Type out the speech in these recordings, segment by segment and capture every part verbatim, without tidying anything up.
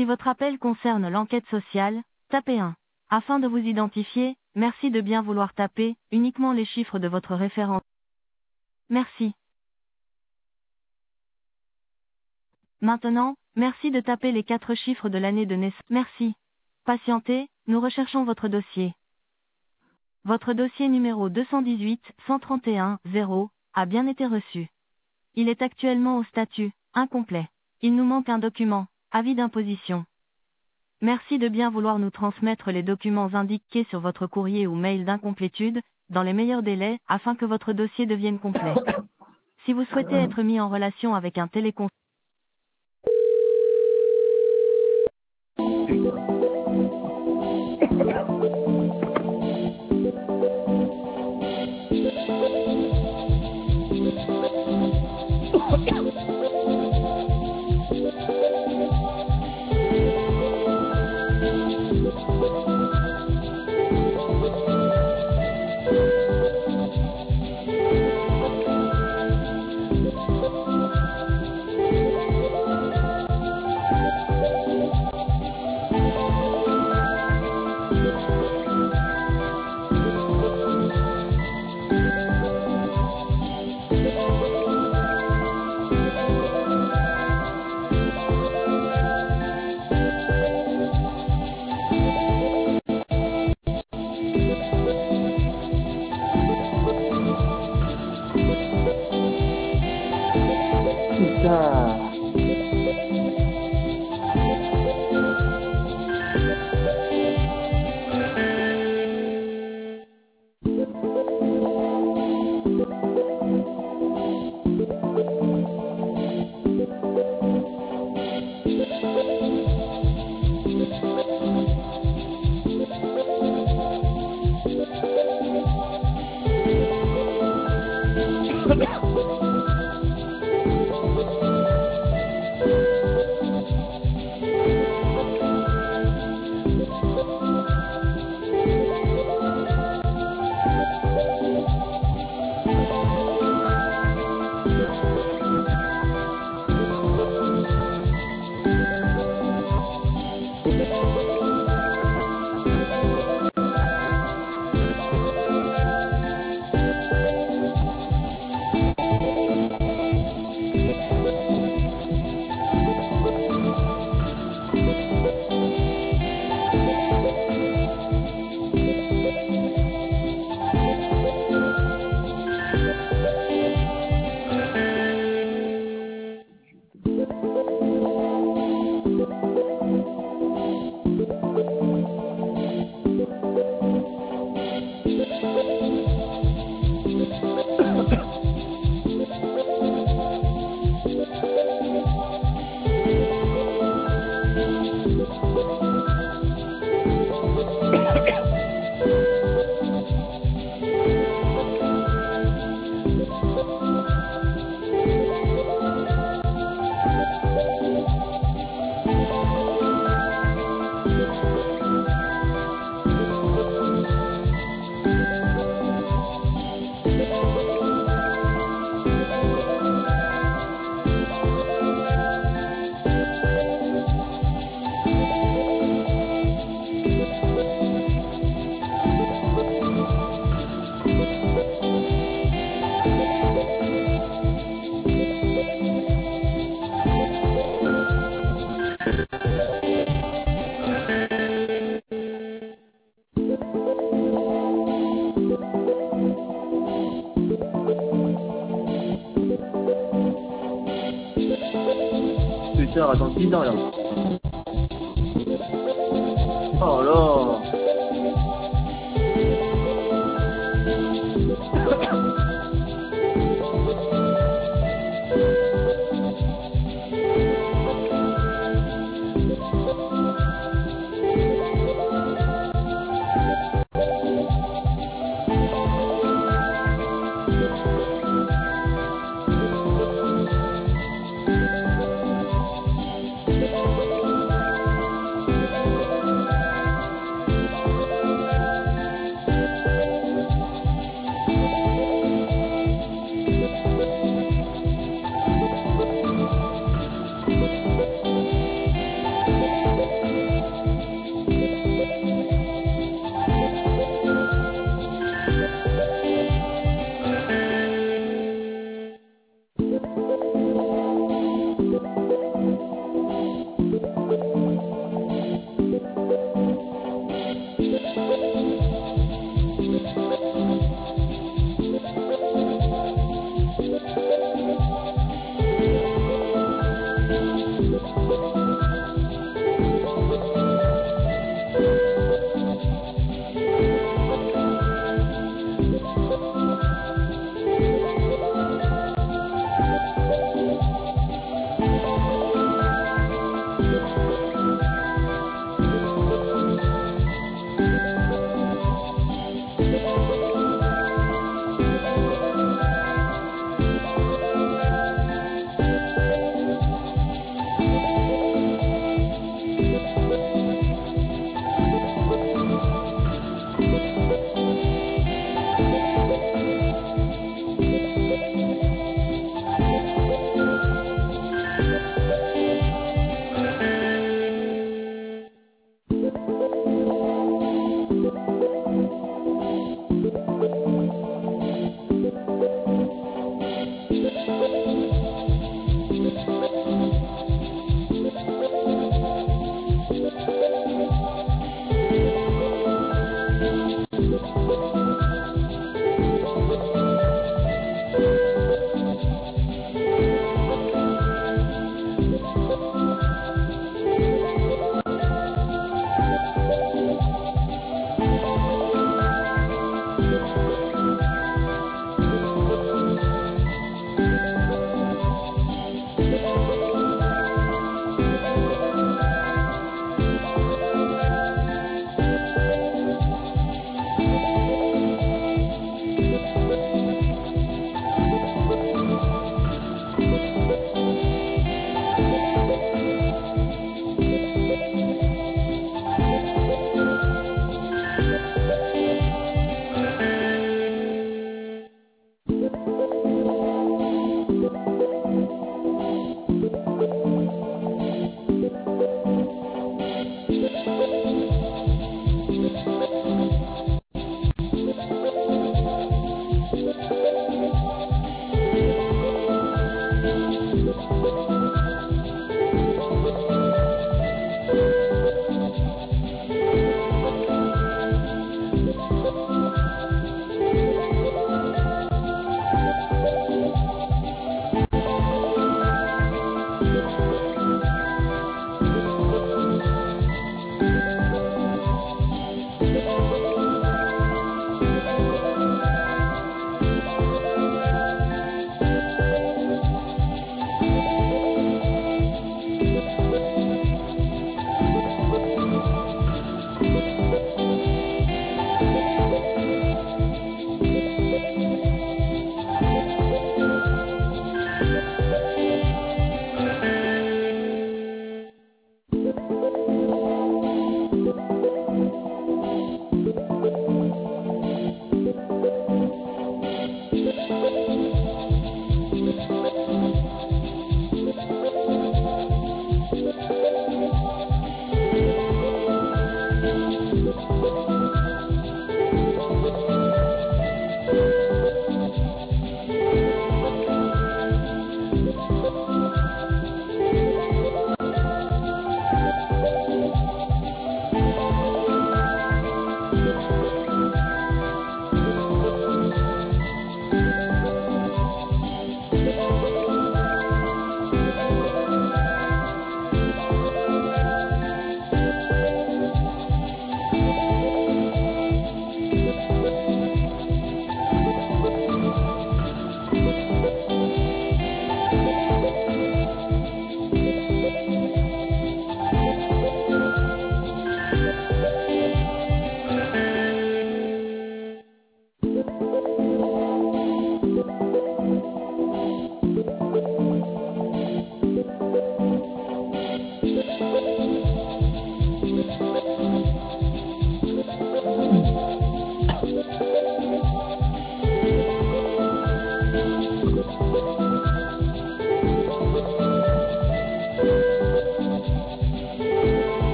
Si votre appel concerne l'enquête sociale, tapez un. Afin de vous identifier, merci de bien vouloir taper uniquement les chiffres de votre référence. Merci. Maintenant, merci de taper les quatre chiffres de l'année de naissance. Merci. Patientez, nous recherchons votre dossier. Votre dossier numéro deux cent dix-huit cent trente et un zéro a bien été reçu. Il est actuellement au statut incomplet. Il nous manque un document, avis d'imposition. Merci de bien vouloir nous transmettre les documents indiqués sur votre courrier ou mail d'incomplétude, dans les meilleurs délais, afin que votre dossier devienne complet. Si vous souhaitez être mis en relation avec un téléconseiller, Putain. Putain, attends dix ans là. Oh là.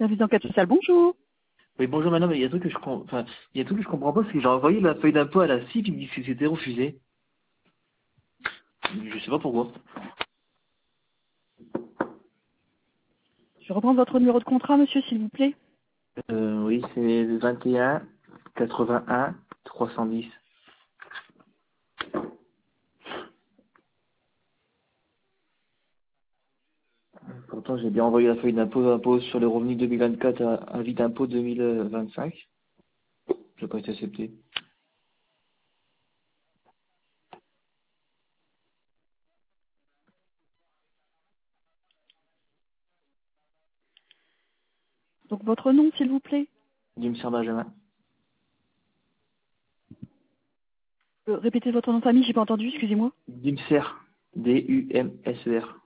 Service d'enquête sociale, bonjour. Oui, bonjour madame, il y a un truc que je com- enfin, il y a un truc que je comprends pas, c'est que j'ai envoyé la feuille d'impôt à la C I P, il me dit que c'était refusé. Je sais pas pourquoi. Je reprends votre numéro de contrat, monsieur, s'il vous plaît. Euh, oui, c'est vingt et un quatre-vingt-un trois cent dix. Pourtant, j'ai bien envoyé la feuille d'impôt, impôt sur le revenu deux mille vingt-quatre à avis d'impôt deux mille vingt-cinq. Je n'ai pas été accepté. Donc votre nom, s'il vous plaît. Dimser Benjamin. Euh, répétez votre nom de famille, j'ai pas entendu, excusez-moi. Dimser. D U M S E R.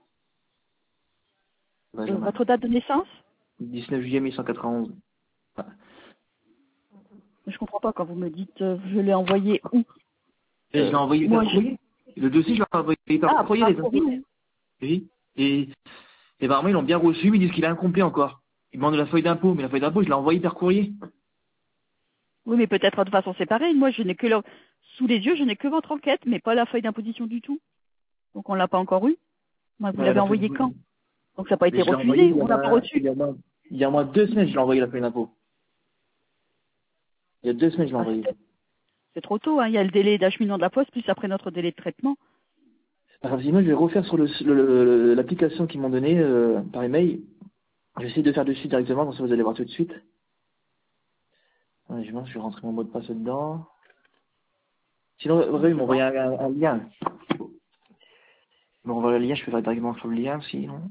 Euh, Benjamin. votre date de naissance? dix-neuf juillet mille cent quatre-vingt-onze. Ah. Je comprends pas quand vous me dites euh, je l'ai envoyé où. Et je l'ai Euh, envoyé par moi, je... courrier. Le dossier, je l'ai envoyé par Ah, courrier, par les impôts. courrier. Oui. Et, et apparemment, ils l'ont bien reçu, mais ils disent qu'il est incomplet encore. Ils demandent la feuille d'impôt, mais la feuille d'impôt, je l'ai envoyée par courrier. Oui, mais peut-être de façon séparée. Moi, je n'ai que le... sous les yeux, je n'ai que votre enquête, mais pas la feuille d'imposition du tout. Donc on l'a pas encore eu. Moi, vous Ouais, l'avez la feuille envoyé d'impôt. quand? Donc ça n'a pas Mais été je l'ai envoyée refusé, il y on l'a pas a, il reçu. y a, moins- il y a moins de deux semaines, je l'ai envoyé la feuille d'impôt. Il y a deux semaines, je l'ai Ah, envoyé. c'est c'est trop tôt, hein. Il y a le délai d'acheminement de la poste, plus après notre délai de traitement. Alors, si moi, je vais refaire sur l'application le, le, le- l'application qu'ils m'ont donnée euh, par email. J'essaie de faire dessus directement, comme ça vous allez voir tout de suite. Ouais, je pense que je vais rentrer mon mot de passe dedans. Sinon, Donc, vrai, ils je m'ont envoyé vois. un, un, un lien. Bon, on va le lien, je peux faire directement sur le lien, sinon.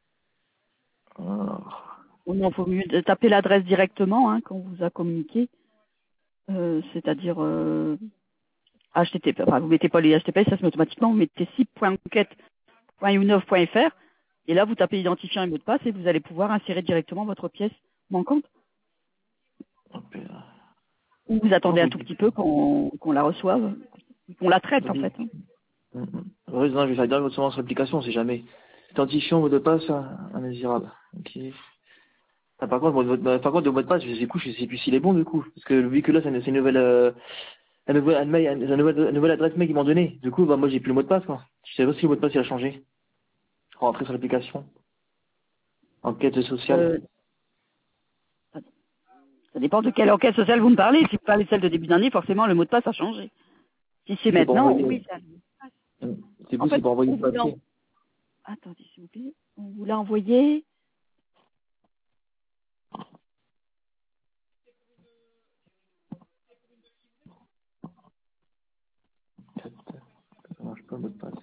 Alors, Ou non, il faut mieux de taper l'adresse directement, hein, qu'on vous a communiqué. Euh, c'est-à-dire euh, H T T P, enfin vous mettez pas les H T T P, ça se met automatiquement, vous mettez sip point enquête point u neuf point f r et là vous tapez identifiant et mot de passe et vous allez pouvoir insérer directement votre pièce manquante. hop là. Ou vous Non, attendez un vous tout dites. petit peu qu'on qu'on la reçoive, qu'on la traite Vous en dites. fait. Hein. Mm, mm. Ouais, non, je vais faire directement sur l'application, on sait jamais. Identifiant, mot de passe, hein, indésirable. Ok. Ah, par contre, votre, bah, par contre, le mot de passe, je sais plus, je sais plus s'il est bon, du coup. Parce que vu que là, c'est une, c'est une nouvelle, euh, un nouvel, un mail, un nouvel, une nouvelle adresse mail qu'ils m'ont donné. Du coup, bah, moi, j'ai plus le mot de passe, quoi. Je sais pas si le mot de passe, il a changé. Je vais rentrer sur l'application. Enquête sociale. Euh, ça dépend de quelle enquête sociale vous me parlez. Si vous parlez de celle de début d'année, forcément le mot de passe a changé. Si c'est Si c'est pas maintenant, envoyé, oui. Ça... euh, c'est En vous, c'est fait, pas envoyé on le vous l'a... papier. Attendez, s'il vous plaît. On vous l'a envoyé. Ça marche pas, le mot de passe.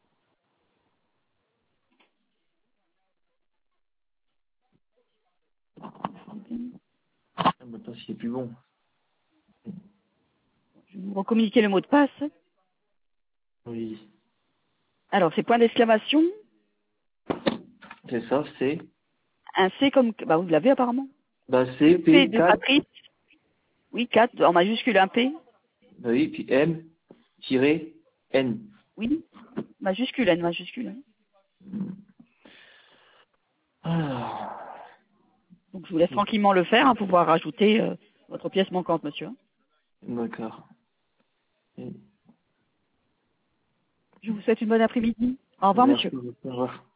Le mot de passe, il est plus bon. Je vais vous recommuniquer le mot de passe. Oui. Alors, c'est point d'exclamation. C'est ça, c'est, Un C comme... Bah, vous l'avez apparemment. bah, C, P P, de quatre, Patrice. Oui, quatre en majuscule, un P. bah oui, puis M, tiré, N. Oui, majuscule, N majuscule. hein. Alors, Donc, je vous laisse tranquillement le faire, hein, pouvoir rajouter euh, votre pièce manquante, monsieur. hein. d'accord. Et- Je vous souhaite une bonne après-midi. Au revoir, Merci monsieur. beaucoup. Au revoir.